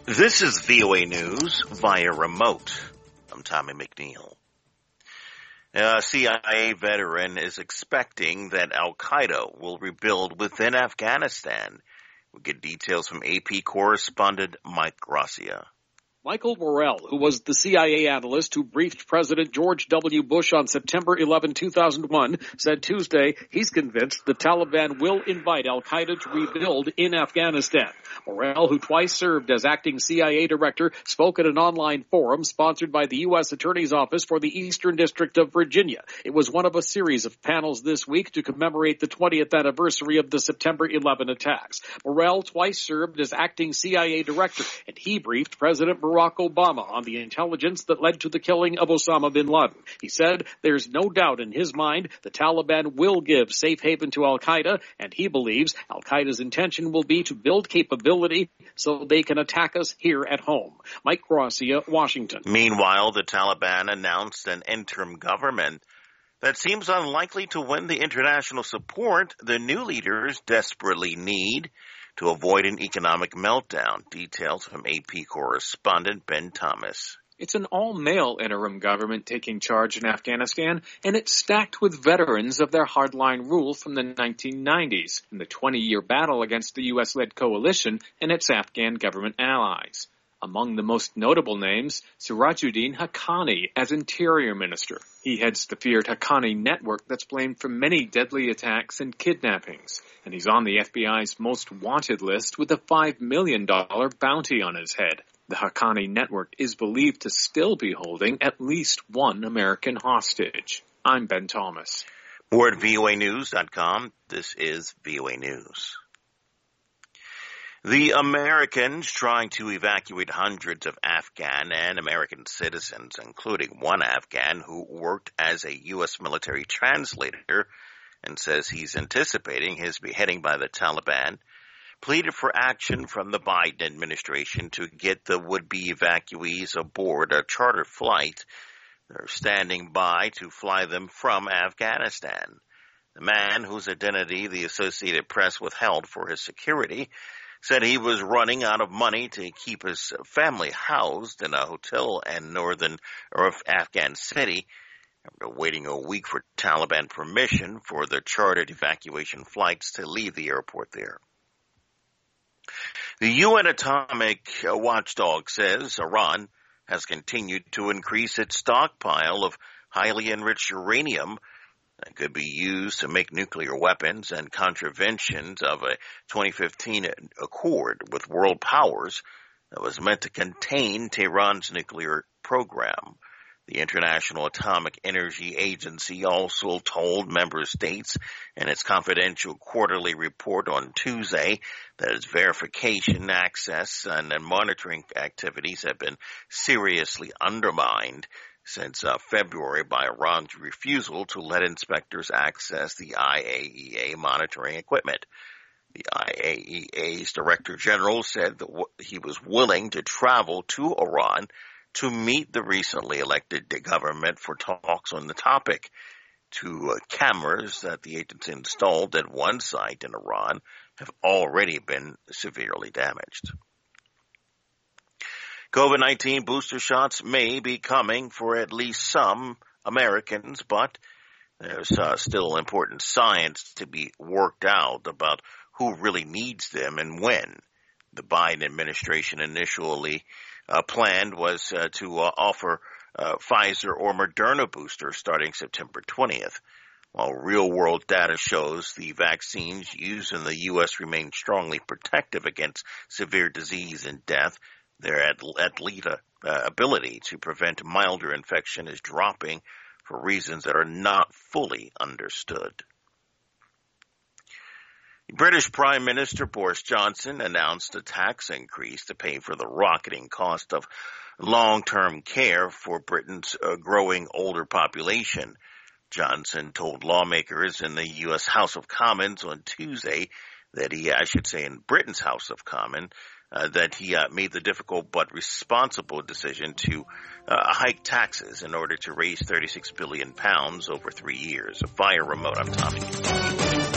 This is VOA News via remote. I'm Tommy McNeil. A CIA veteran is expecting that al-Qaeda will rebuild within Afghanistan. We get details from AP correspondent Mike Gracia. Michael Morell, who was the CIA analyst who briefed President George W. Bush on September 11, 2001, said Tuesday he's convinced the Taliban will invite al-Qaeda to rebuild in Afghanistan. Morell, who twice served as acting CIA director, spoke at an online forum sponsored by the U.S. Attorney's Office for the Eastern District of Virginia. It was one of a series of panels this week to commemorate the 20th anniversary of the September 11 attacks. Morell twice served as acting CIA director, and he briefed President Barack Obama on the intelligence that led to the killing of Osama bin Laden. He said there's no doubt in his mind the Taliban will give safe haven to al-Qaeda, and he believes al-Qaeda's intention will be to build capability so they can attack us here at home. Mike Gracia, Washington. Meanwhile, the Taliban announced an interim government that seems unlikely to win the international support the new leaders desperately need to avoid an economic meltdown. Details from AP correspondent Ben Thomas. It's an all-male interim government taking charge in Afghanistan, and it's stacked with veterans of their hardline rule from the 1990s in the 20-year battle against the U.S.-led coalition and its Afghan government allies. Among the most notable names, Sirajuddin Haqqani as Interior Minister. He heads the feared Haqqani network that's blamed for many deadly attacks and kidnappings. And he's on the FBI's most wanted list with a $5 million bounty on his head. The Haqqani network is believed to still be holding at least one American hostage. I'm Ben Thomas. More at voanews.com. This is VOA News. The Americans trying to evacuate hundreds of Afghan and American citizens, including one Afghan who worked as a U.S. military translator and says he's anticipating his beheading by the Taliban, pleaded for action from the Biden administration to get the would-be evacuees aboard a charter flight. They're standing by to fly them from Afghanistan. The man, whose identity the Associated Press withheld for his security, said he was running out of money to keep his family housed in a hotel in northern Afghan city after waiting a week for Taliban permission for the chartered evacuation flights to leave the airport there. The UN atomic watchdog says Iran has continued to increase its stockpile of highly enriched uranium that could be used to make nuclear weapons and contraventions of a 2015 accord with world powers that was meant to contain Tehran's nuclear program. The International Atomic Energy Agency also told member states in its confidential quarterly report on Tuesday that its verification, access, and monitoring activities have been seriously undermined since February by Iran's refusal to let inspectors access the IAEA monitoring equipment. The IAEA's Director General said that he was willing to travel to Iran to meet the recently elected government for talks on the topic. Two cameras that the agency installed at one site in Iran have already been severely damaged. COVID-19 booster shots may be coming for at least some Americans, but there's still important science to be worked out about who really needs them and when. The Biden administration initially planned was to offer Pfizer or Moderna boosters starting September 20th. While real-world data shows the vaccines used in the U.S. remain strongly protective against severe disease and death, their ability to prevent milder infection is dropping for reasons that are not fully understood. British Prime Minister Boris Johnson announced a tax increase to pay for the rocketing cost of long-term care for Britain's growing older population. Johnson told lawmakers in the U.S. House of Commons on Tuesday that in Britain's House of Commons, that he made the difficult but responsible decision to hike taxes in order to raise £36 billion over 3 years. Via remote, I'm Tommy.